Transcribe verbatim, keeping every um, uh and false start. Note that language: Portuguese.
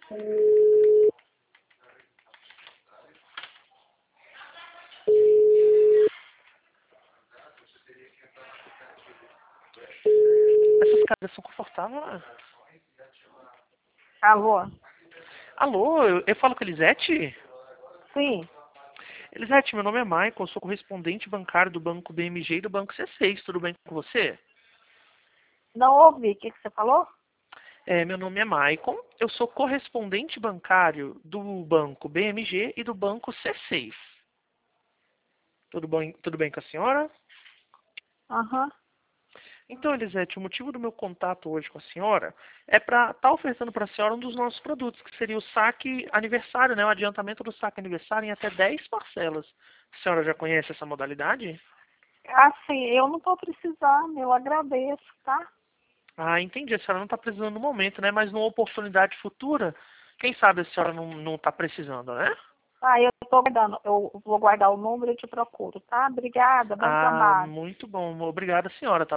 Essas cadeiras são confortáveis. Alô? Alô, eu, eu falo com a Elisete? Sim. Elisete, meu nome é Michael, sou correspondente bancário do Banco B M G e do Banco C seis. Tudo bem com você? Não ouvi. O que, que você falou? É, meu nome é Michael, eu sou correspondente bancário do Banco B M G e do Banco C seis. Tudo bem, tudo bem com a senhora? Aham. Então, Elisete, o motivo do meu contato hoje com a senhora é para estar oferecendo para a senhora um dos nossos produtos, que seria o saque aniversário, né? O adiantamento do saque aniversário em até dez parcelas. A senhora já conhece essa modalidade? Assim, eu não estou precisando, eu agradeço, tá? Ah, entendi. A senhora não está precisando no momento, né? Mas numa oportunidade futura, quem sabe a senhora não não está precisando, né? Ah, eu estou guardando, eu vou guardar o número e te procuro, tá? Obrigada, bom Ah, trabalho. muito bom. Obrigado, senhora, tá?